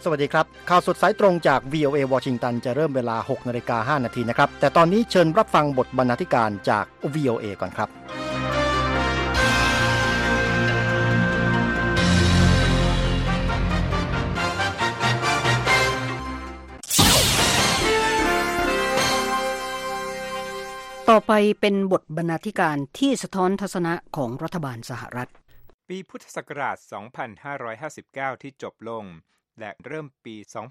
สวัสดีครับข่าวสดสายตรงจาก VOA วอชิงตันจะเริ่มเวลา 6:05 น.นะครับแต่ตอนนี้เชิญรับฟังบทบรรณาธิการจาก VOA ก่อนครับต่อไปเป็นบทบรรณาธิการที่สะท้อนทัศนะของรัฐบาลสหรัฐปีพุทธศักราช 2559 ที่จบลงและเริ่มปี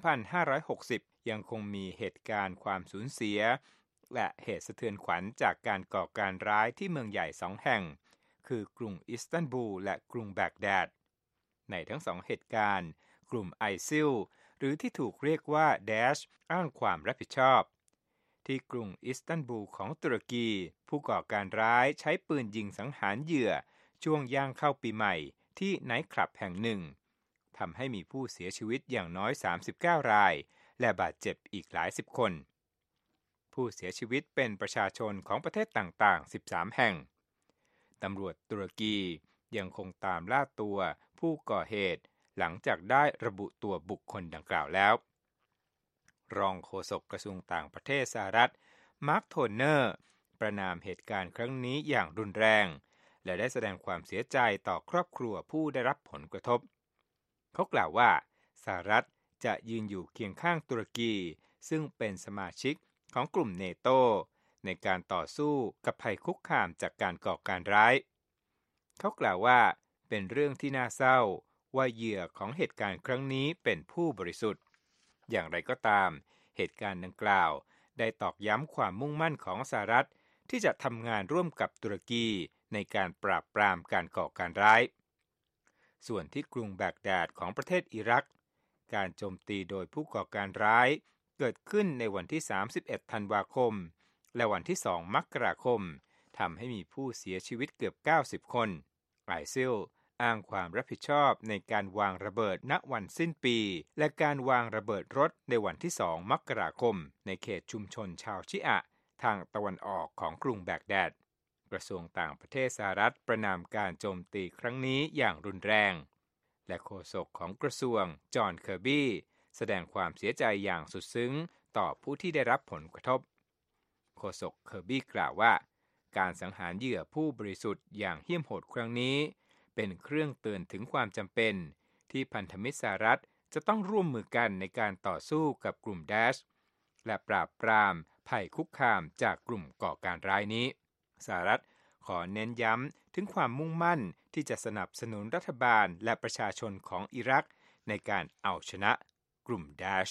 2560 ยังคงมีเหตุการณ์ความสูญเสียและเหตุสะเทือนขวัญจากการก่อการร้ายที่เมืองใหญ่2แห่งคือกรุงอิสตันบูลและกรุงแบกแดดในทั้งสองเหตุการณ์กลุ่มไอซิลหรือที่ถูกเรียกว่าดาชอ้างความรับผิดชอบที่กรุงอิสตันบูลของตุรกีผู้ก่อการร้ายใช้ปืนยิงสังหารเหยื่อช่วงย่างเข้าปีใหม่ที่ไนท์คลับแห่งหนึ่งทำให้มีผู้เสียชีวิตอย่างน้อย39รายและบาดเจ็บอีกหลายสิบคนผู้เสียชีวิตเป็นประชาชนของประเทศต่างๆ13แห่งตำรวจตุรกียังคงตามล่าตัวผู้ก่อเหตุหลังจากได้ระบุตัวบุคคลดังกล่าวแล้วรองโฆษกกระทรวงต่างประเทศสหรัฐมาร์คโทเนอร์ประณามเหตุการณ์ครั้งนี้อย่างรุนแรงและได้แสดงความเสียใจต่อครอบครัวผู้ได้รับผลกระทบเขากล่าวว่าสหรัฐจะยืนอยู่เคียงข้างตุรกีซึ่งเป็นสมาชิกของกลุ่มเนโตในการต่อสู้กับภัยคุกคามจากการก่อการร้ายเขากล่าวว่าเป็นเรื่องที่น่าเศร้าว่าเหยื่อของเหตุการณ์ครั้งนี้เป็นผู้บริสุทธิ์อย่างไรก็ตามเหตุการณ์ดังกล่าวได้ตอกย้ำความมุ่งมั่นของสหรัฐที่จะทำงานร่วมกับตุรกีในการปราบปรามการก่อการร้ายส่วนที่กรุงแบกแดดของประเทศอิรักการโจมตีโดยผู้ก่อการร้ายเกิดขึ้นในวันที่31ธันวาคมและวันที่2มกราคมทำให้มีผู้เสียชีวิตเกือบ90คนไอซิลอ้างความรับผิดชอบในการวางระเบิดณวันสิ้นปีและการวางระเบิดรถในวันที่2มกราคมในเขตชุมชนชาวชิอะทางตะวันออกของกรุงแบกแดดกระทรวงต่างประเทศสหรัฐประณามการโจมตีครั้งนี้อย่างรุนแรงและโฆษกของกระทรวงจอห์นเคอร์บี้แสดงความเสียใจอย่างสุดซึ้งต่อผู้ที่ได้รับผลกระทบโฆษกเคอร์บี้กล่าวว่าการสังหารเหยื่อผู้บริสุทธิ์อย่างเหี้ยมโหดครั้งนี้เป็นเครื่องเตือนถึงความจำเป็นที่พันธมิตรสหรัฐจะต้องร่วมมือกันในการต่อสู้กับกลุ่มดาชและปราบปรามภัยคุกคามจากกลุ่มก่อการร้ายนี้สหรัฐขอเน้นย้ำถึงความมุ่งมั่นที่จะสนับสนุนรัฐบาลและประชาชนของอิรักในการเอาชนะกลุ่มดาช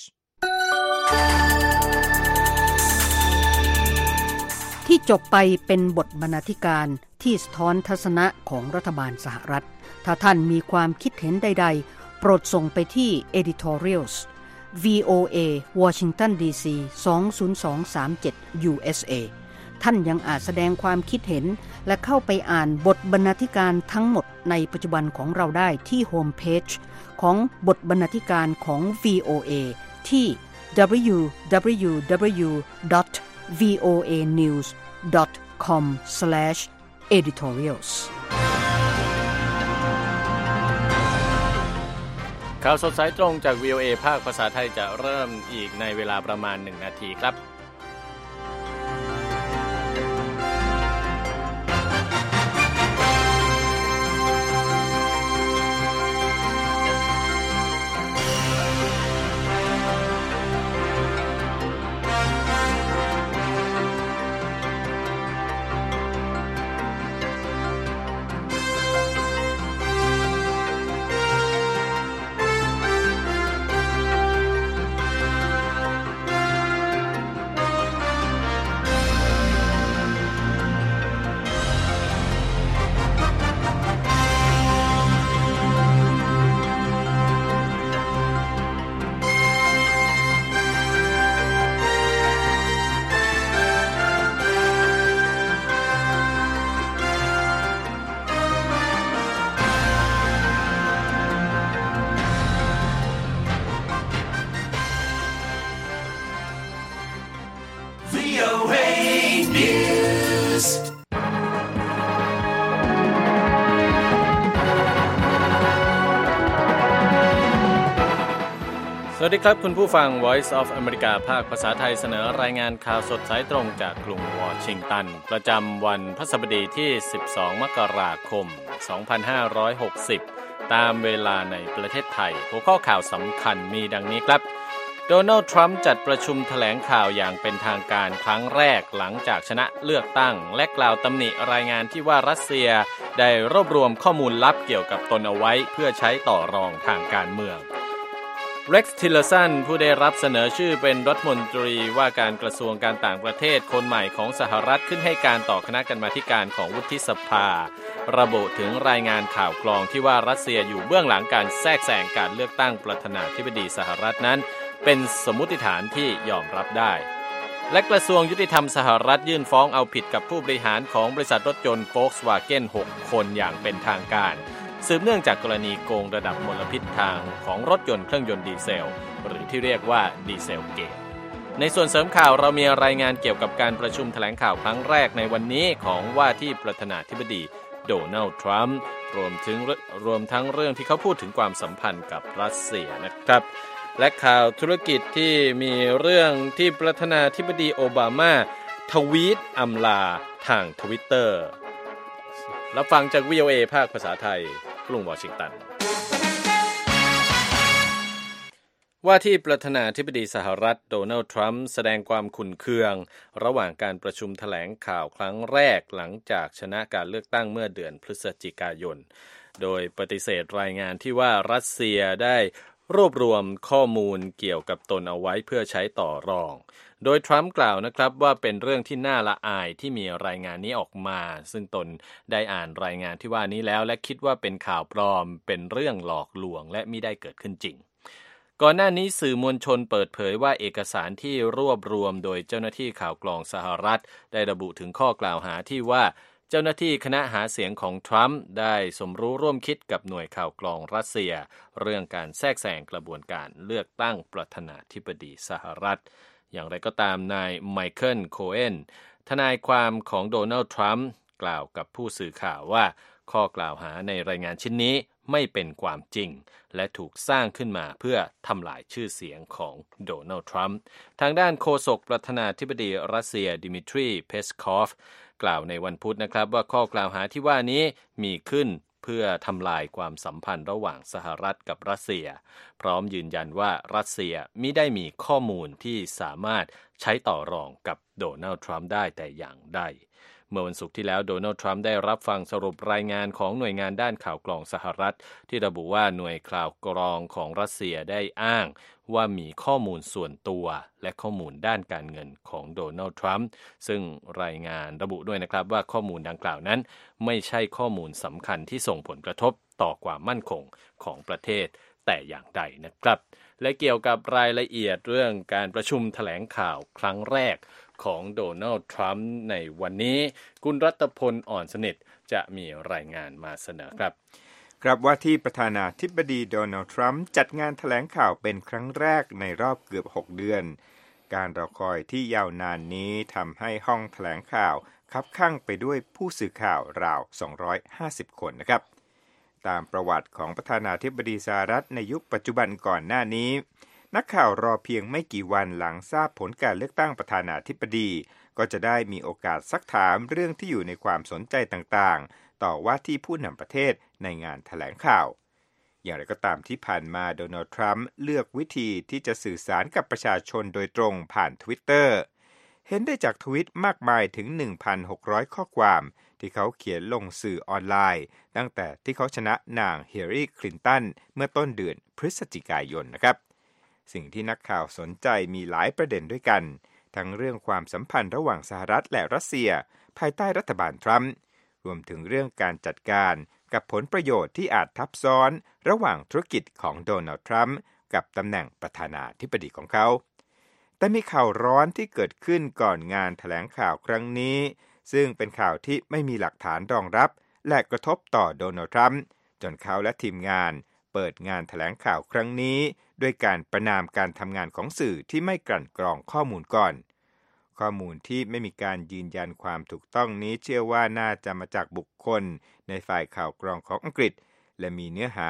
ที่จบไปเป็นบทบรรณาธิการที่สะท้อนทัศนะของรัฐบาลสหรัฐถ้าท่านมีความคิดเห็นใดๆโปรดส่งไปที่ editorials VOA Washington DC 20237 USA ท่านยังอาจแสดงความคิดเห็นและเข้าไปอ่านบทบรรณาธิการทั้งหมดในปัจจุบันของเราได้ที่โฮมเพจของบทบรรณาธิการของ VOA ที่ www.voanews.com/editorials ข่าวสดสายตรงจาก VOA ภาคภาษาไทยจะเริ่มอีกในเวลาประมาณ1นาทีครับสวัสดีครับคุณผู้ฟัง Voice of America ภาคภาษาไทยเสนอรายงานข่าวสดสายตรงจากกรุงวอชิงตันประจำวันพฤหัสบดีที่12มกราคม2560ตามเวลาในประเทศไทยหัวข้อข่าวสำคัญมีดังนี้ครับโดนัลด์ทรัมป์จัดประชุมแถลงข่าวอย่างเป็นทางการครั้งแรกหลังจากชนะเลือกตั้งและกล่าวตำหนิรายงานที่ว่ารัสเซียได้รวบรวมข้อมูลลับเกี่ยวกับตนเอาไว้เพื่อใช้ต่อรองทางการเมืองเร็กซ์ ทิลเลอร์สันผู้ได้รับเสนอชื่อเป็นรัฐมนตรีว่าการกระทรวงการต่างประเทศคนใหม่ของสหรัฐขึ้นให้การต่อคณะกรรมาธิการของวุฒิสภาระบุถึงรายงานข่าวกรองที่ว่ารัสเซียอยู่เบื้องหลังการแทรกแซงการเลือกตั้งประธานาธิบดีสหรัฐนั้นเป็นสมมุติฐานที่ยอมรับได้และกระทรวงยุติธรรมสหรัฐยื่นฟ้องเอาผิดกับผู้บริหารของบริษัทรถยนต์ Volkswagen 6 คนอย่างเป็นทางการสืบเนื่องจากกรณีโกงระดับมลพิษทางของรถยนต์เครื่องยนต์ดีเซลหรือที่เรียกว่าดีเซลเกตในส่วนเสริมข่าวเรามีรายงานเกี่ยวกับการประชุมแถลงข่าวครั้งแรกในวันนี้ของว่าที่ประธานาธิบดีโดนัลด์ทรัมป์รวมทั้งเรื่องที่เขาพูดถึงความสัมพันธ์กับรัสเซียนะครับและข่าวธุรกิจที่มีเรื่องที่ประธานาธิบดีโอบามาทวีตอำลาทาง Twitter รับฟังจาก VOA ภาคภาษาไทยกรุงวอชิงตันว่าที่ประธานาธิบดีสหรัฐโดนัลด์ทรัมป์แสดงความขุ่นเคืองระหว่างการประชุมแถลงข่าวครั้งแรกหลังจากชนะการเลือกตั้งเมื่อเดือนพฤศจิกายนโดยปฏิเสธรายงานที่ว่ารัสเซียได้รวบรวมข้อมูลเกี่ยวกับตนเอาไว้เพื่อใช้ต่อรองโดยทรัมป์กล่าวนะครับว่าเป็นเรื่องที่น่าละอายที่มีรายงานนี้ออกมาซึ่งตนได้อ่านรายงานที่ว่านี้แล้วและคิดว่าเป็นข่าวปลอมเป็นเรื่องหลอกลวงและมิได้เกิดขึ้นจริงก่อนหน้านี้สื่อมวลชนเปิดเผยว่าเอกสารที่รวบรวมโดยเจ้าหน้าที่ข่าวกรองสหรัฐได้ระบุถึงข้อกล่าวหาที่ว่าเจ้าหน้าที่คณะหาเสียงของทรัมป์ได้สมรู้ร่วมคิดกับหน่วยข่าวกรองรัสเซียเรื่องการแทรกแซงกระบวนการเลือกตั้งประธานาธิบดีสหรัฐอย่างไรก็ตามนายไมเคิลโคเอนทนายความของโดนัลด์ทรัมป์กล่าวกับผู้สื่อข่าวว่าข้อกล่าวหาในรายงานชิ้นนี้ไม่เป็นความจริงและถูกสร้างขึ้นมาเพื่อทำลายชื่อเสียงของโดนัลด์ทรัมป์ทางด้านโฆษกประธานาธิบดีรัสเซียดิมิทรีเพสคอฟกล่าวในวันพุธนะครับว่าข้อกล่าวหาที่ว่านี้มีขึ้นเพื่อทำลายความสัมพันธ์ระหว่างสหรัฐกับรัสเซียพร้อมยืนยันว่ารัสเซียมิได้มีข้อมูลที่สามารถใช้ต่อรองกับโดนัลด์ทรัมป์ได้แต่อย่างใดเมื่อวันศุกร์ที่แล้วโดนัลด์ทรัมป์ได้รับฟังสรุปรายงานของหน่วยงานด้านข่าวกรองสหรัฐที่ระบุว่าหน่วยข่าวกรองของรัสเซียได้อ้างว่ามีข้อมูลส่วนตัวและข้อมูลด้านการเงินของโดนัลด์ทรัมป์ซึ่งรายงานระบุด้วยนะครับว่าข้อมูลดังกล่าวนั้นไม่ใช่ข้อมูลสำคัญที่ส่งผลกระทบต่อความมั่นคงของประเทศแต่อย่างใดนะครับและเกี่ยวกับรายละเอียดเรื่องการประชุมแถลงข่าวครั้งแรกของโดนัลด์ทรัมป์ในวันนี้คุณรัตพลอ่อนสนิทจะมีรายงานมาเสนอครับครับว่าที่ประธานาธิบดีโดนัลด์ทรัมป์จัดงานแถลงข่าวเป็นครั้งแรกในรอบเกือบ6 เดือนการรอคอยที่ยาวนานนี้ทำให้ห้องแถลงข่าวคับข้างไปด้วยผู้สื่อข่าวราว250 คนนะครับตามประวัติของประธานาธิบดีสหรัฐในยุคปัจจุบันก่อนหน้านี้นักข่าวรอเพียงไม่กี่วันหลังทราบผลการเลือกตั้งประธานาธิบดีก็จะได้มีโอกาสซักถามเรื่องที่อยู่ในความสนใจต่างๆต่อว่าที่ผู้นำประเทศในงานแถลงข่าวอย่างไรก็ตามที่ผ่านมาโดนัลด์ทรัมป์เลือกวิธีที่จะสื่อสารกับประชาชนโดยตรงผ่าน Twitter เห็นได้จากทวิตมากมายถึง 1,600 ข้อความที่เขาเขียนลงสื่อออนไลน์ตั้งแต่ที่เขาชนะนางฮิลลารีคลินตันเมื่อต้นเดือนพฤศจิกายนนะครับสิ่งที่นักข่าวสนใจมีหลายประเด็นด้วยกันทั้งเรื่องความสัมพันธ์ระหว่างสหรัฐและรัสเซียภายใต้รัฐบาลทรัมป์รวมถึงเรื่องการจัดการกับผลประโยชน์ที่อาจทับซ้อนระหว่างธุรกิจของโดนัลด์ทรัมป์กับตำแหน่งประธานาธิบดีของเขาแต่มีข่าวร้อนที่เกิดขึ้นก่อนงานแถลงข่าวครั้งนี้ซึ่งเป็นข่าวที่ไม่มีหลักฐานรองรับและกระทบต่อโดนัลด์ทรัมป์จนเขาและทีมงานเปิดงานแถลงข่าวครั้งนี้ด้วยการประณามการทำงานของสื่อที่ไม่กลั่นกรองข้อมูลก่อนข้อมูลที่ไม่มีการยืนยันความถูกต้องนี้เชื่อว่าน่าจะมาจากบุคคลในฝ่ายข่าวกรองของอังกฤษและมีเนื้อหา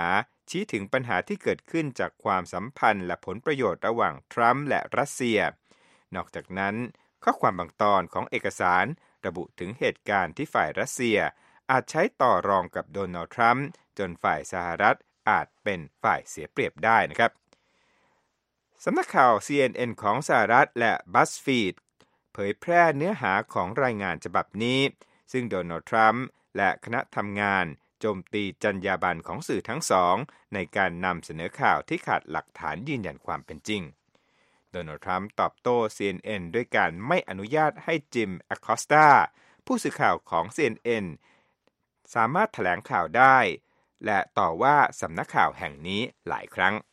ชี้ถึงปัญหาที่เกิดขึ้นจากความสัมพันธ์และผลประโยชน์ระหว่างทรัมป์และรัสเซียนอกจากนั้นข้อความบางตอนของเอกสารระบุถึงเหตุการณ์ที่ฝ่ายรัสเซียอาจใช้ต่อรองกับโดนัลด์ทรัมป์จนฝ่ายสหรัฐอาจเป็นฝ่ายเสียเปรียบได้นะครับสำนักข่าว CNN ของสหรัฐและ BuzzFeed เผยแพร่เนื้อหาของรายงานฉบับนี้ซึ่งโดนัลด์ทรัมป์และคณะทำงานโจมตีจรรยาบรรณของสื่อทั้งสองในการนำเสนอข่าวที่ขาดหลักฐานยืนยันความเป็นจริงโดนัลด์ทรัมป์ตอบโต้ CNN ด้วยการไม่อนุญาตให้จิม อคอสตาผู้สื่อข่าวของ CNN สามารถแถลงข่าวได้และต่อว่าสำนักข่าวแห่งนี้หลายครั้ง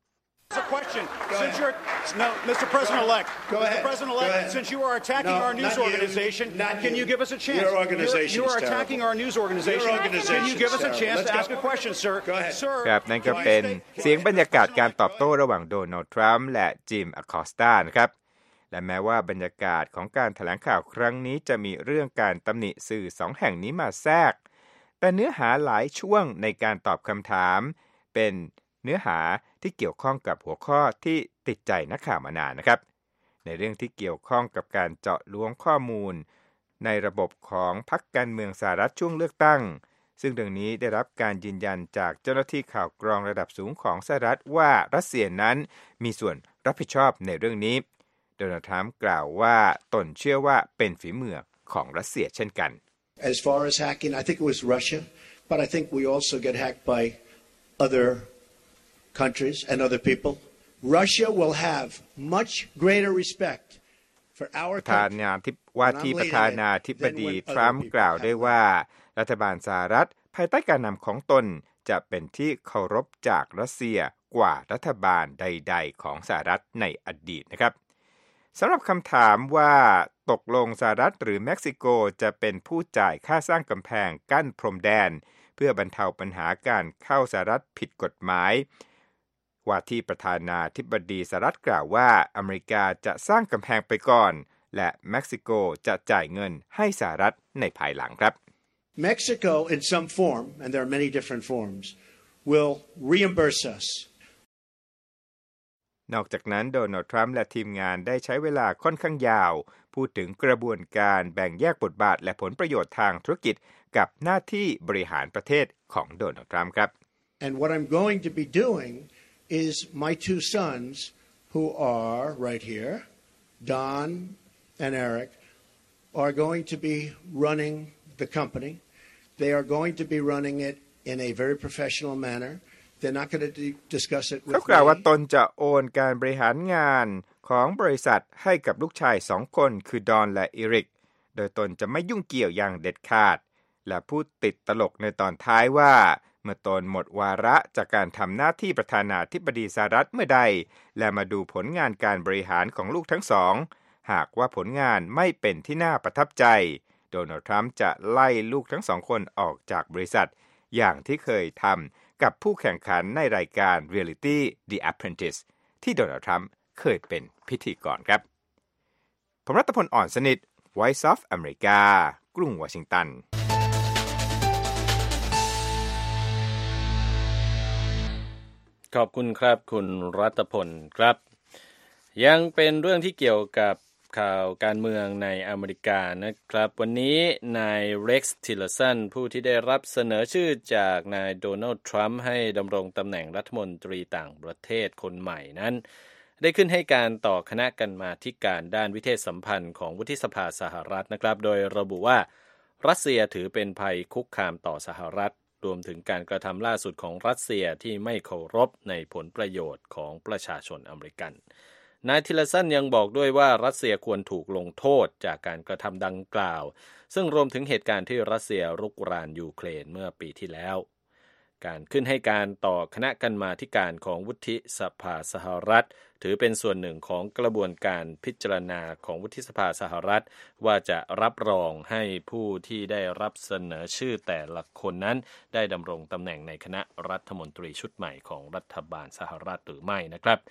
Mr. President-elect, since you are attacking our news organization, can you give us a chance? Your organization You are attacking our news organization. Can you give us a chance to ask a question, sir? Sir, ครับนั่นก็เป็นเสียงบรรยากาศการตอบโต้ระหว่างโดนัลด์ทรัมป์และจิม อคอสตานะครับและแม้ว่าบรรยากาศของการแถลงข่าวครั้งนี้จะมีเรื่องการตำหนิสื่อสองแห่งนี้มาแทรกแต่เนื้อหาหลายช่วงในการตอบคำถามเป็นเนื้อหาที่เกี่ยวข้องกับหัวข้อที่ติดใจนักข่าวมานานนะครับในเรื่องที่เกี่ยวข้องกับการเจาะล้วงข้อมูลในระบบของพรรคการเมืองสหรัฐช่วงเลือกตั้งซึ่งเรื่องนี้ได้รับการยืนยันจากเจ้าหน้าที่ข่าวกรองระดับสูงของสหรัฐว่ารัสเซียนั้นมีส่วนรับผิดชอบในเรื่องนี้โดนัลด์ทรัมป์กล่าวว่าตนเชื่อว่าเป็นฝีมือของรัสเซียเช่นกัน As far as hacking, I think it was Russia, but I think we also get hacked by other countries and other people. Russia will have much greater respect for our country. ว่าที่ประธานาธิบดีทรัมป์กล่าวได้ว่ารัฐบาลสหรัฐภายใต้การนำของตนจะเป็นที่เคารพจากรัสเซียกว่ารัฐบาลใดๆของสหรัฐในอดีตนะครับสำหรับคำถามว่าตกลงสหรัฐหรือเม็กซิโกจะเป็นผู้จ่ายค่าสร้างกำแพงกั้นพรมแดนเพื่อบรรเทาปัญหาการเข้าสหรัฐผิดกฎหมายว่าที่ประธานาธิบดีสหรัฐกล่าวว่าอเมริกาจะสร้างกำแพงไปก่อนและเม็กซิโกจะจ่ายเงินให้สหรัฐในภายหลังครับ Mexico in some form, and there are many different forms, will reimburse us. นอกจากนั้นโดนัลด์ทรัมป์และทีมงานได้ใช้เวลาค่อนข้างยาวพูดถึงกระบวนการแบ่งแยกบทบาทและผลประโยชน์ทางธุรกิจกับหน้าที่บริหารประเทศของโดนัลด์ทรัมป์ครับ And what I'm going to be doing is my two sons who are right here, Don and Eric, are going to be running the company. They are going to be running it in a very professional manner.They're not going to discuss it with me. เขากล่าวว่าตนจะโอนการบริหารงานของบริษัทให้กับลูกชาย2คนคือดอนและอีริกโดยตนจะไม่ยุ่งเกี่ยวอย่างเด็ดขาดและพูดติดตลกในตอนท้ายว่าเมื่อตนหมดวาระจากการทำหน้าที่ประธานาธิบดีสหรัฐเมื่อใดและมาดูผลงานการบริหารของลูกทั้งสองหากว่าผลงานไม่เป็นที่น่าประทับใจโดนัลด์ทรัมป์จะไล่ลูกทั้ง2คนออกจากบริษัทอย่างที่เคยทำกับผู้แข่งขันในรายการ Reality The Apprentice ที่โดนัลด์ทรัมป์เคยเป็นพิธีกรครับผมรัตพล อ่อนสนิท Voice of America กรุงวอชิงตันขอบคุณครับคุณรัตพลครับยังเป็นเรื่องที่เกี่ยวกับข่าวการเมืองในอเมริกานะครับวันนี้นายเร็กซ์ ทิลเลอร์สันผู้ที่ได้รับเสนอชื่อจากนายโดนัลด์ทรัมป์ให้ดำรงตำแหน่งรัฐมนตรีต่างประเทศคนใหม่นั้นได้ขึ้นให้การต่อคณะกรรมาธิการด้านวิเทศสัมพันธ์ของวุฒิสภาสหรัฐนะครับโดยระบุว่ารัสเซียถือเป็นภัยคุกคามต่อสหรัฐรวมถึงการกระทำล่าสุดของรัสเซียที่ไม่เคารพในผลประโยชน์ของประชาชนอเมริกันนายทิลเลอร์สันยังบอกด้วยว่ารัสเซียควรถูกลงโทษจากการกระทำดังกล่าวซึ่งรวมถึงเหตุการณ์ที่รัสเซียรุกรานยูเครนเมื่อปีที่แล้วการขึ้นให้การต่อคณะกรรมาธิการของวุฒิสภาสหรัฐถือเป็นส่วนหนึ่งของกระบวนการพิจารณาของวุฒิสภาสหรัฐว่าจะรับรองให้ผู้ที่ได้รับเสนอชื่อแต่ละคนนั้นได้ดำรงตำแหน่งในคณะรัฐมนตรีชุดใหม่ของรัฐบาลสหรัฐหรือไม่นะครับ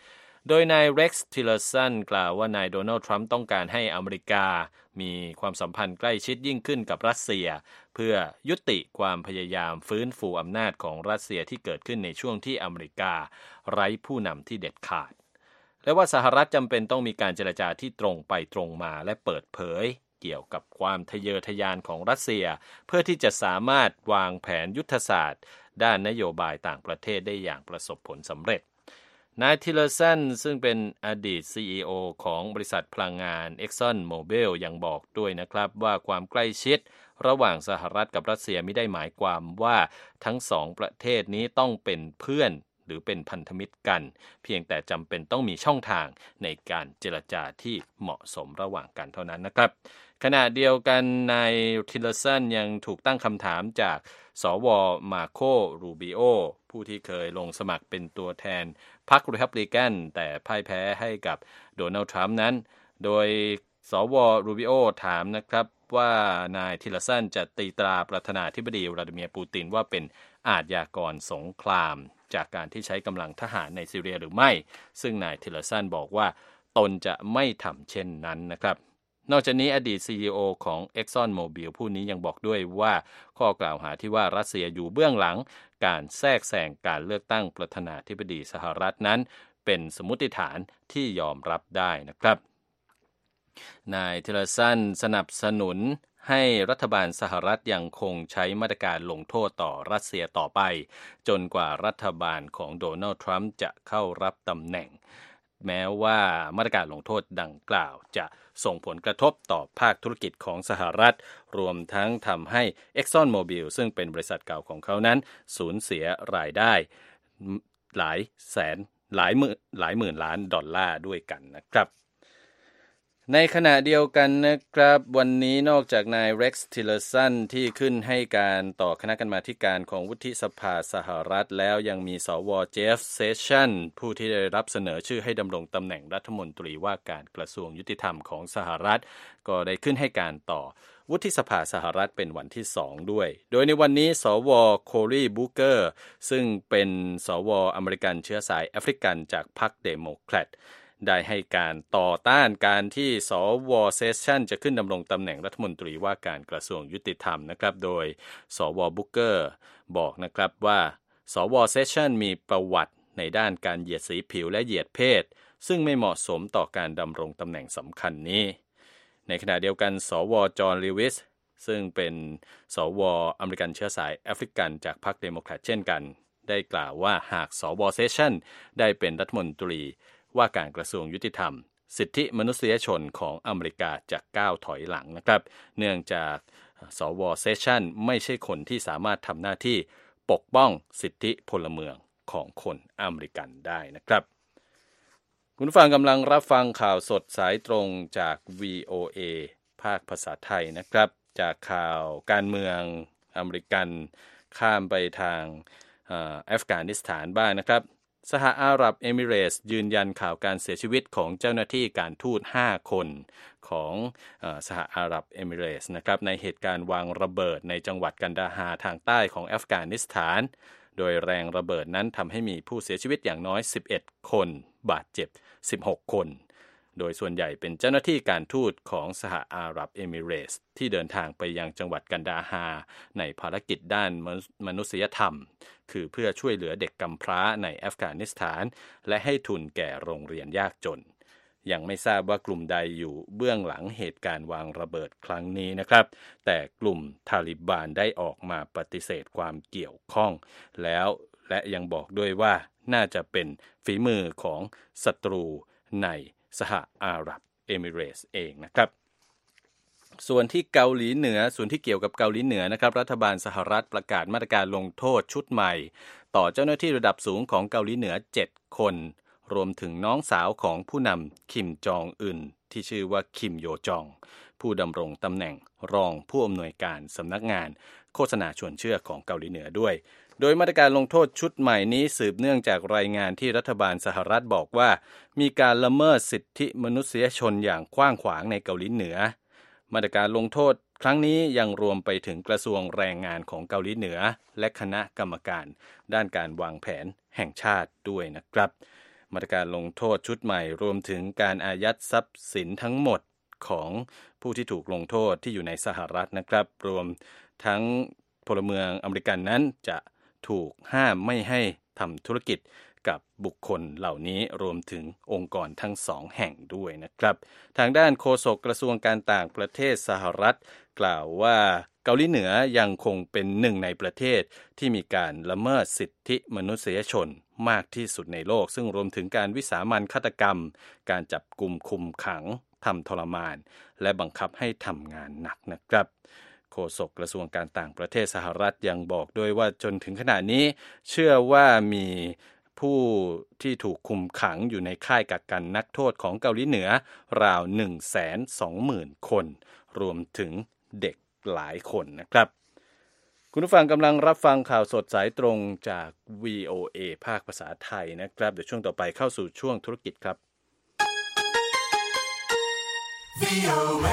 โดยนายเร็กซ์ทิลเลอร์สันกล่าวว่านายโดนัลด์ทรัมป์ต้องการให้อเมริกามีความสัมพันธ์ใกล้ชิดยิ่งขึ้นกับรัสเซียเพื่อยุติความพยายามฟื้นฟูอำนาจของรัสเซียที่เกิดขึ้นในช่วงที่อเมริกาไร้ผู้นำที่เด็ดขาดและว่าสหรัฐจำเป็นต้องมีการเจรจาที่ตรงไปตรงมาและเปิดเผยเกี่ยวกับความทะเยอทะยานของรัสเซียเพื่อที่จะสามารถวางแผนยุทธศาสตร์ด้านนโยบายต่างประเทศได้อย่างประสบผลสำเร็จนายทิลเลอร์สันซึ่งเป็นอดีต CEO ของบริษัทพลังงาน Exxon Mobil ยังบอกด้วยนะครับว่าความใกล้ชิดระหว่างสหรัฐกับรัสเซียไม่ได้หมายความว่าทั้งสองประเทศนี้ต้องเป็นเพื่อนหรือเป็นพันธมิตรกันเพียงแต่จำเป็นต้องมีช่องทางในการเจรจาที่เหมาะสมระหว่างกันเท่านั้นนะครับขณะเดียวกันนายทิลเลอร์สันยังถูกตั้งคำถามจากสว.มาโค รูบิโอผู้ที่เคยลงสมัครเป็นตัวแทนพรรครีพับลิกันแต่พ่ายแพ้ให้กับโดนัลด์ทรัมป์นั้นโดยสว.รูบิโอถามนะครับว่านายทิลเลอร์สันจะตีตราประธานาธิบดีวลาดิเมียร์ปูตินว่าเป็นอาชญากรสงครามจากการที่ใช้กำลังทหารในซีเรียหรือไม่ซึ่งนายทิลเลอร์สันบอกว่าตนจะไม่ทำเช่นนั้นนะครับนอกจากนี้อดีต CEO ของ Exxon Mobil ผู้นี้ยังบอกด้วยว่าข้อกล่าวหาที่ว่ารัสเซียอยู่เบื้องหลังการแทรกแซงการเลือกตั้งประธานาธิบดีสหรัฐนั้นเป็นสมมุติฐานที่ยอมรับได้นะครับนายทิลเลอร์สันสนับสนุนให้รัฐบาลสหรัฐยังคงใช้มาตรการลงโทษต่อรัสเซียต่อไปจนกว่ารัฐบาลของโดนัลด์ทรัมป์จะเข้ารับตำแหน่งแม้ว่ามาตรการลงโทษดังกล่าวจะส่งผลกระทบต่อภาคธุรกิจของสหรัฐรวมทั้งทำให้ Exxon Mobil ซึ่งเป็นบริษัทเก่าของเขานั้นสูญเสียรายได้หลายหมื่นล้านดอลลาร์ด้วยกันนะครับในขณะเดียวกันนะครับวันนี้นอกจากนายเร็กซ์ทิลเลอร์สันที่ขึ้นให้การต่อคณะกรรมาธิการของวุฒิสภาสหรัฐแล้วยังมีสว.เจฟเซสชันผู้ที่ได้รับเสนอชื่อให้ดำรงตำแหน่งรัฐมนตรีว่าการกระทรวงยุติธรรมของสหรัฐก็ได้ขึ้นให้การต่อวุฒิสภาสหรัฐเป็นวันที่2ด้วยโดยในวันนี้สว.โคลีบูเกอร์ซึ่งเป็นสว.อเมริกันเชื้อสายแอฟริกันจากพรรคเดโมแครตได้ให้การต่อต้านการที่สว.เซสชันจะขึ้นดำรงตำแหน่งรัฐมนตรีว่าการกระทรวงยุติธรรมนะครับโดยสว.บุกเกอร์บอกนะครับว่าสว.เซสชันมีประวัติในด้านการเหยียดสีผิวและเหยียดเพศซึ่งไม่เหมาะสมต่อการดำรงตำแหน่งสำคัญนี้ในขณะเดียวกันสว.จอห์นลีวิสซึ่งเป็นสว.อเมริกันเชื้อสายแอฟริกันจากพรรคเดโมแครตเช่นกันได้กล่าวว่าหากสว.เซสชันได้เป็นรัฐมนตรีว่าการกระทรวงยุติธรรมสิทธิมนุษยชนของอเมริกาจะก้าวถอยหลังนะครับเนื่องจากสว.เซสชันไม่ใช่คนที่สามารถทำหน้าที่ปกป้องสิทธิพลเมืองของคนอเมริกันได้นะครับคุณผู้ฟังกำลังรับฟังข่าวสดสายตรงจาก VOA ภาคภาษาไทยนะครับจากข่าวการเมืองอเมริกันข้ามไปทางอัฟกานิสถานบ้างนะครับสหอาหรับเอมิเรตส์ยืนยันข่าวการเสียชีวิตของเจ้าหน้าที่การทูต5คนของสหอาหรับเอมิเรตส์นะครับในเหตุการณ์วางระเบิดในจังหวัดกันดาฮาร์ทางใต้ของอัฟกานิสถานโดยแรงระเบิดนั้นทำให้มีผู้เสียชีวิตอย่างน้อย11คนบาดเจ็บ16คนโดยส่วนใหญ่เป็นเจ้าหน้าที่การทูตของสหอาหรับเอมิเรตส์ที่เดินทางไปยังจังหวัดกันดาฮาร์ในภารกิจด้านมนุษยธรรมคือเพื่อช่วยเหลือเด็กกำพร้าในอัฟกานิสถานและให้ทุนแก่โรงเรียนยากจนยังไม่ทราบว่ากลุ่มใดอยู่เบื้องหลังเหตุการณ์วางระเบิดครั้งนี้นะครับแต่กลุ่มทาลิบานได้ออกมาปฏิเสธความเกี่ยวข้องแล้วและยังบอกด้วยว่าน่าจะเป็นฝีมือของศัตรูในสหอาหรับเอมิเรตส์เองนะครับส่วนที่เกาหลีเหนือส่วนที่เกี่ยวกับเกาหลีเหนือนะครับรัฐบาลสหรัฐประกาศมาตรการลงโทษชุดใหม่ต่อเจ้าหน้าที่ระดับสูงของเกาหลีเหนือ7คนรวมถึงน้องสาวของผู้นำคิมจองอึนที่ชื่อว่าคิมโยจองผู้ดำรงตำแหน่งรองผู้อำนวยการสำนักงานโฆษณาชวนเชื่อของเกาหลีเหนือด้วยโดยมาตรการลงโทษชุดใหม่นี้สืบเนื่องจากรายงานที่รัฐบาลสหรัฐบอกว่ามีการละเมิดสิทธิมนุษยชนอย่างกว้างขวางในเกาหลีเหนือมาตรการลงโทษครั้งนี้ยังรวมไปถึงกระทรวงแรงงานของเกาหลีเหนือและคณะกรรมการด้านการวางแผนแห่งชาติด้วยนะครับมาตรการลงโทษชุดใหม่รวมถึงการอายัดทรัพย์สินทั้งหมดของผู้ที่ถูกลงโทษที่อยู่ในสหรัฐนะครับรวมทั้งพลเมืองอเมริกันนั้นจะถูกห้ามไม่ให้ทำธุรกิจกับบุคคลเหล่านี้รวมถึงองค์กรทั้งสองแห่งด้วยนะครับทางด้านโฆษกกระทรวงการต่างประเทศสหรัฐกล่าวว่าเกาหลีเหนือยังคงเป็นหนึ่งในประเทศที่มีการละเมิดสิทธิมนุษยชนมากที่สุดในโลกซึ่งรวมถึงการวิสามัญฆาตกรรมการจับกุมคุมขังทำทรมานและบังคับให้ทำงานหนักนะครับโฆษกกระทรวงการต่างประเทศสหรัฐยังบอกด้วยว่าจนถึงขณะนี้เชื่อว่ามีผู้ที่ถูกคุมขังอยู่ในค่ายกักกันนักโทษของเกาหลีเหนือราว 120,000 คนรวมถึงเด็กหลายคนนะครับคุณผู้ฟังกำลังรับฟังข่าวสดสายตรงจาก VOA ภาคภาษาไทยนะครับเดี๋ยวช่วงต่อไปเข้าสู่ช่วงธุรกิจครับ VOA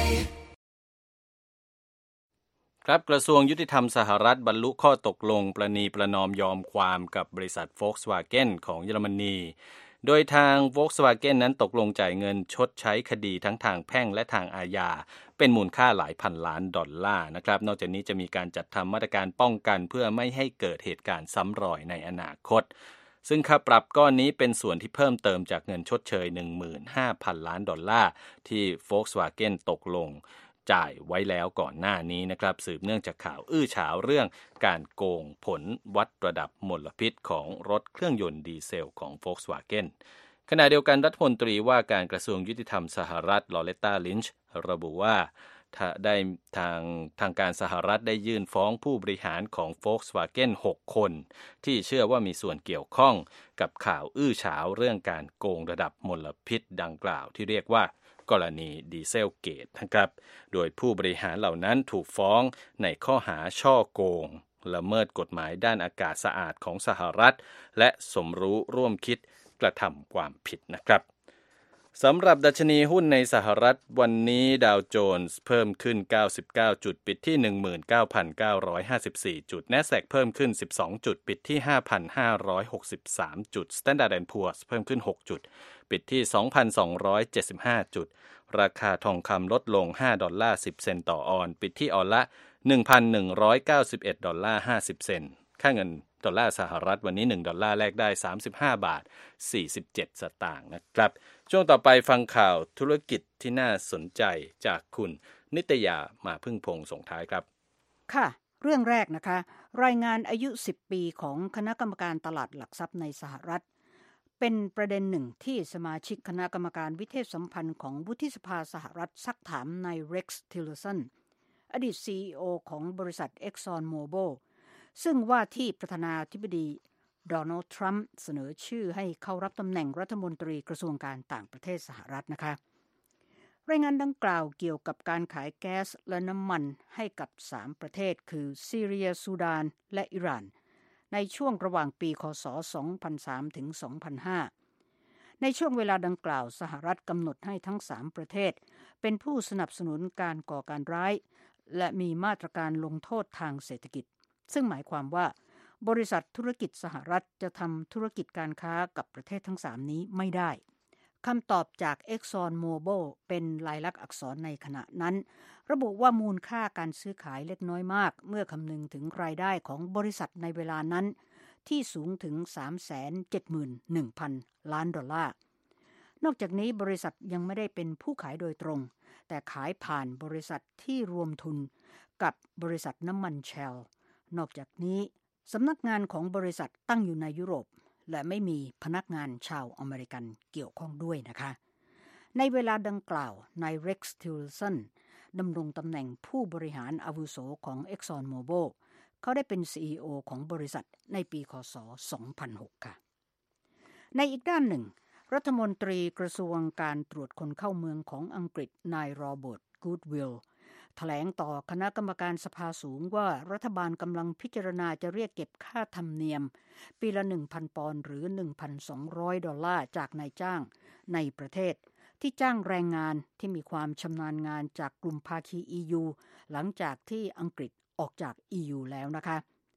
ครับกระทรวงยุติธรรมสหรัฐบรรลุข้อตกลงประนีประนอมยอมความกับบริษัท Volkswagen ของเยอรมนีโดยทาง Volkswagen นั้นตกลงจ่ายเงินชดใช้คดีทั้งทางแพ่งและทางอาญาเป็นมูลค่าหลายพันล้านดอลลาร์นะครับนอกจากนี้จะมีการจัดทำมาตรการป้องกันเพื่อไม่ให้เกิดเหตุการณ์ซ้ำรอยในอนาคตซึ่งค่าปรับก้อนนี้เป็นส่วนที่เพิ่มเติมจากเงินชดเชย 15,000 ล้านดอลลาร์ที่ Volkswagen ตกลงจ่ายไว้แล้วก่อนหน้านี้นะครับสืบเนื่องจากข่าวอื้อฉาวเรื่องการโกงผลวัดระดับมลพิษของรถเครื่องยนต์ดีเซลของ Volkswagen ขณะเดียวกันรัฐมนตรีว่าการกระทรวงยุติธรรมสหรัฐลอเรตตา ลินช์ระบุว่าได้ทางการสหรัฐได้ยื่นฟ้องผู้บริหารของ Volkswagen 6 คนที่เชื่อว่ามีส่วนเกี่ยวข้องกับข่าวอื้อฉาวเรื่องการโกงระดับมลพิษดังกล่าวที่เรียกว่ากรณีดีเซลเกตนะครับโดยผู้บริหารเหล่านั้นถูกฟ้องในข้อหาฉ้อโกงละเมิดกฎหมายด้านอากาศสะอาดของสหรัฐและสมรู้ร่วมคิดกระทำความผิดนะครับสำหรับดัชนีหุ้นในสหรัฐวันนี้ดาวโจนส์เพิ่มขึ้น99จุดปิดที่ 19,954 จุด NASDAQ เพิ่มขึ้น12จุดปิดที่ 5,563 จุด Standard & Poor's เพิ่มขึ้น6จุดปิดที่ 2,275 จุดราคาทองคำลดลง$5.10 เซนต์ต่อออนซ์ปิดที่ออนละ $1,191.50 เซนต์ค่าเงินดอลลาร์สหรัฐวันนี้$1แลกได้35.47 สตางค์นะครับช่วงต่อไปฟังข่าวธุรกิจที่น่าสนใจจากคุณนิตยามาพึ่งพงษ์ส่งท้ายครับค่ะเรื่องแรกนะคะรายงานอายุ10ปีของคณะกรรมการตลาดหลักทรัพย์ในสหรัฐเป็นประเด็นหนึ่งที่สมาชิกคณะกรรมการวิเทศสัมพันธ์ของวุฒิสภาสหรัฐซักถามนายเร็กซ์ทิลเลอร์สันอดีต CEO ของบริษัท Exxon Mobil ซึ่งว่าที่ประธานาธิบดีโดนัลด์ทรัมป์เสนอชื่อให้เข้ารับตำแหน่งรัฐมนตรีกระทรวงการต่างประเทศสหรัฐนะคะรายงานดังกล่าวเกี่ยวกับการขายแก๊สและน้ำมันให้กับ3ประเทศคือซีเรียซูดานและอิหร่านในช่วงระหว่างปีคศ 2003 ถึง 2005 ในช่วงเวลาดังกล่าวสหรัฐกำหนดให้ทั้ง3ประเทศเป็นผู้สนับสนุนการก่อการร้ายและมีมาตรการลงโทษทางเศรษฐกิจซึ่งหมายความว่าบริษัทธุรกิจสหรัฐจะทำธุรกิจการค้ากับประเทศทั้ง3นี้ไม่ได้คำตอบจาก Exxon Mobil เป็นลายลักษณ์อักษรในขณะนั้นระบุว่ามูลค่าการซื้อขายเล็กน้อยมากเมื่อคำนึงถึงรายได้ของบริษัทในเวลานั้นที่สูงถึง 371,000 ล้านดอลลาร์นอกจากนี้บริษัทยังไม่ได้เป็นผู้ขายโดยตรงแต่ขายผ่านบริษัทที่รวมทุนกับบริษัทน้ำมันเชลนอกจากนี้สำนักงานของบริษัทตั้งอยู่ในยุโรปและไม่มีพนักงานชาวอเมริกันเกี่ยวข้องด้วยนะคะในเวลาดังกล่าวนายเร็กซ์ทิลเลอร์สันดำรงตำแหน่งผู้บริหารอาวุโสของ Exxon Mobil เขาได้เป็น CEO ของบริษัทในปีคศ 2006 ค่ะในอีกด้านหนึ่งรัฐมนตรีกระทรวงการตรวจคนเข้าเมืองของอังกฤษนายโรเบิร์ต กูดวิลแถลงต่อคณะกรรมการสภาสูงว่ารัฐบาลกำลังพิจารณาจะเรียกเก็บค่าธรรมเนียมปีละ 1,000 ปอนด์หรือ 1,200 ดอลลาร์จากนายจ้างในประเทศที่จ้างแรงงานที่มีความชำนาญงานจากกลุ่มภาคี EU หลังจากที่อังกฤษออกจาก EU แล้วนะคะ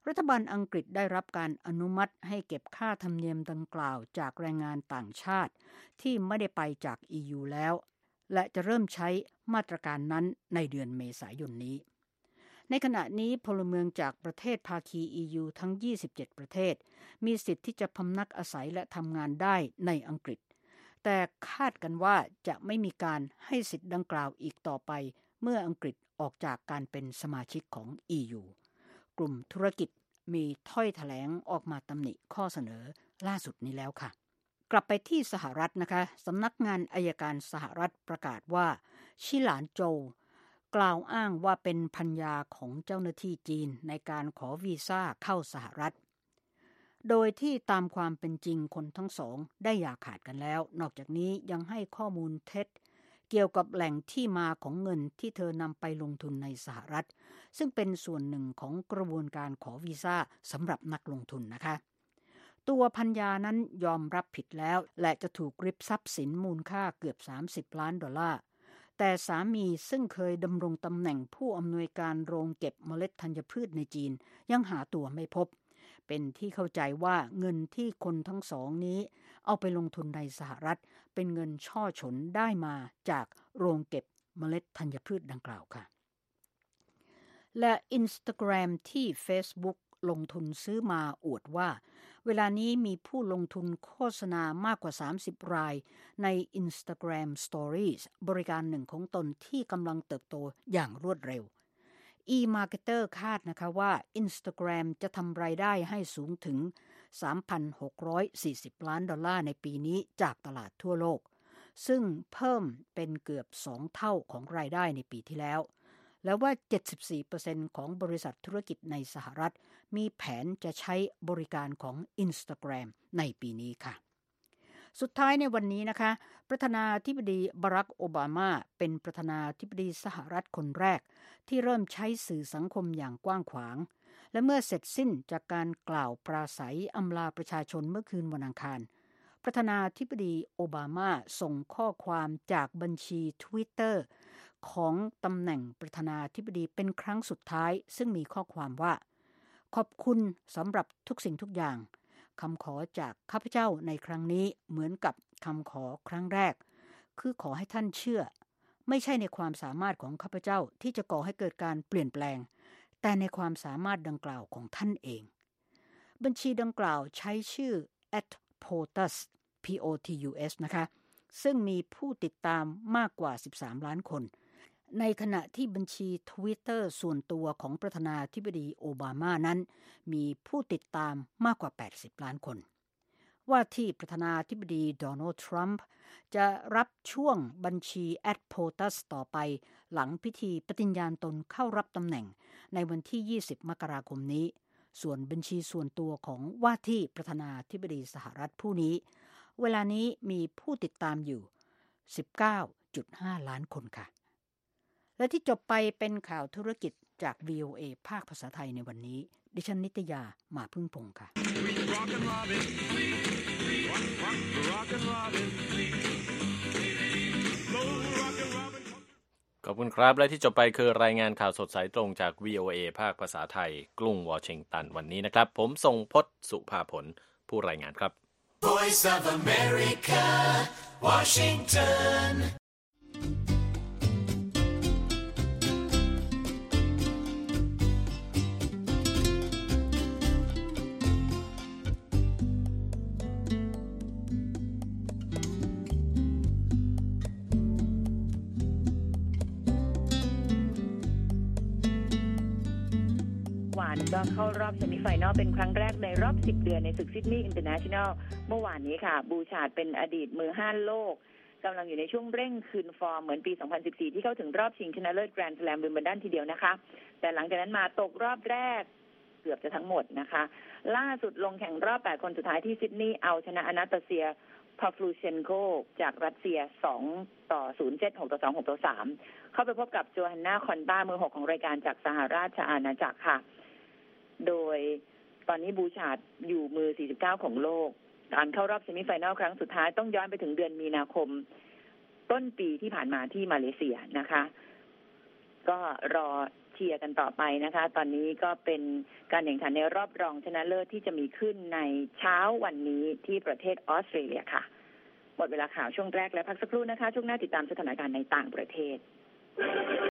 รัฐบาลอังกฤษได้รับการอนุมัติให้เก็บค่าธรรมเนียมดังกล่าวจากแรงงานต่างชาติที่ไม่ได้ไปจาก EU แล้วและจะเริ่มใช้มาตรการนั้นในเดือนเมษายนนี้ในขณะนี้พลเมืองจากประเทศภาคี EU ทั้ง27ประเทศมีสิทธิ์ที่จะพำนักอาศัยและทำงานได้ในอังกฤษแต่คาดกันว่าจะไม่มีการให้สิทธิ์ดังกล่าวอีกต่อไปเมื่ออังกฤษออกจากการเป็นสมาชิกของ EU กลุ่มธุรกิจมีถ้อยแถลงออกมาตำหนิข้อเสนอล่าสุดนี้แล้วค่ะกลับไปที่สหรัฐนะคะสำนักงานอัยการสหรัฐประกาศว่าชิหลานโจวกล่าวอ้างว่าเป็นภรรยาของเจ้าหน้าที่จีนในการขอวีซ่าเข้าสหรัฐโดยที่ตามความเป็นจริงคนทั้งสองได้อย่าขาดกันแล้วนอกจากนี้ยังให้ข้อมูลเท็จเกี่ยวกับแหล่งที่มาของเงินที่เธอนำไปลงทุนในสหรัฐซึ่งเป็นส่วนหนึ่งของกระบวนการขอวีซ่าสำหรับนักลงทุนนะคะตัวภรรยานั้นยอมรับผิดแล้วและจะถูกริบทรัพย์สินมูลค่าเกือบ30 ล้านดอลลาร์แต่สามีซึ่งเคยดำรงตำแหน่งผู้อำนวยการโรงเก็บเมล็ดธัญพืชในจีนยังหาตัวไม่พบเป็นที่เข้าใจว่าเงินที่คนทั้งสองนี้เอาไปลงทุนในสหรัฐเป็นเงินช่อฉนได้มาจากโรงเก็บเมล็ดธัญพืชดังกล่าวค่ะและ Instagram ที่ Facebook ลงทุนซื้อมาอวดว่าเวลานี้มีผู้ลงทุนโฆษณามากกว่า30รายใน Instagram Stories บริการหนึ่งของตนที่กำลังเติบโตอย่างรวดเร็วeMarketer คาดนะคะว่า Instagram จะทำรายได้ให้สูงถึง 3,640 ล้านดอลลาร์ในปีนี้จากตลาดทั่วโลกซึ่งเพิ่มเป็นเกือบ2เท่าของรายได้ในปีที่แล้วแล้วว่า 74% ของบริษัทธุรกิจในสหรัฐมีแผนจะใช้บริการของ Instagram ในปีนี้ค่ะสุดท้ายในวันนี้นะคะประธานาธิบดีบารักโอบามาเป็นประธานาธิบดีสหรัฐคนแรกที่เริ่มใช้สื่อสังคมอย่างกว้างขวางและเมื่อเสร็จสิ้นจากการกล่าวปราศัยอำลาประชาชนเมื่อคืนวันอังคารประธานาธิบดีโอบามาส่งข้อความจากบัญชี Twitter ของตำแหน่งประธานาธิบดีเป็นครั้งสุดท้ายซึ่งมีข้อความว่าขอบคุณสำหรับทุกสิ่งทุกอย่างคำขอจากข้าพเจ้าในครั้งนี้เหมือนกับคำขอครั้งแรกคือขอให้ท่านเชื่อไม่ใช่ในความสามารถของข้าพเจ้าที่จะก่อให้เกิดการเปลี่ยนแปลงแต่ในความสามารถดังกล่าวของท่านเองบัญชีดังกล่าวใช้ชื่อ @POTUS POTUS นะคะซึ่งมีผู้ติดตามมากกว่า13ล้านคนในขณะที่บัญชี Twitter ส่วนตัวของประธานาธิบดีโอบามานั้นมีผู้ติดตามมากกว่า80ล้านคนว่าที่ประธานาธิบดีโดนัลด์ทรัมป์จะรับช่วงบัญชี @POTUS ต่อไปหลังพิธีปฏิญญาณตนเข้ารับตำแหน่งในวันที่20มกราคมนี้ส่วนบัญชีส่วนตัวของว่าที่ประธานาธิบดีสหรัฐผู้นี้เวลานี้มีผู้ติดตามอยู่ 19.5 ล้านคนค่ะและที่จบไปเป็นข่าวธุรกิจจาก VOA ภาคภาษาไทยในวันนี้ดิฉันนิตยามาพึ่งพงษ์ค่ะขอบคุณครับและที่จบไปคือรายงานข่าวสดสายตรงจาก VOA ภาคภาษาไทยกรุงวอชิงตันวันนี้นะครับผมทรงพจน์สุภาผลผู้รายงานครับ Voice of America Washington ก็เข้ารอบเซมิไฟนอลเป็นครั้งแรกในรอบ10เดือนในศึกซิดนีย์อินเตอร์เนชั่นแนลเมื่อวานนี้ค่ะบูชาร์ดเป็นอดีตมือ5โลกกำลังอยู่ในช่วงเร่งคืนฟอร์มเหมือนปี 2014 ที่เข้าถึงรอบชิงชนะเลิศแกรนด์สแลมวิมเบิลดันทีเดียวนะคะแต่หลังจากนั้นมาตกรอบแรกเกือบจะทั้งหมดนะคะล่าสุดลงแข่งรอบ8คนสุดท้ายที่ซิดนีย์เอาชนะอนาตาเซียพาฟลูเชนโกจากรัสเซีย2-0 7-6 2 6 3เข้าไปพบกับโจฮันนาคอนต้ามือ6ของรายการจากสหราชอาณาจักรค่ะโดยตอนนี้บูชาร์ดอยู่มือ49ของโลกการเข้ารอบเซมิไฟแนลครั้งสุดท้ายต้องย้อนไปถึงเดือนมีนาคมต้นปีที่ผ่านมาที่มาเลเซียนะคะก็รอชชียร์กันต่อไปนะคะตอนนี้ก็เป็นการแข่งขันในรอบรองชนะเลิศที่จะมีขึ้นในเช้าวันนี้ที่ประเทศออสเตรเลียค่ะหมดเวลาข่าวช่วงแรกแล้วพักสักครู่นะคะช่วงหน้าติดตามสถานการณ์ในต่างประเทศ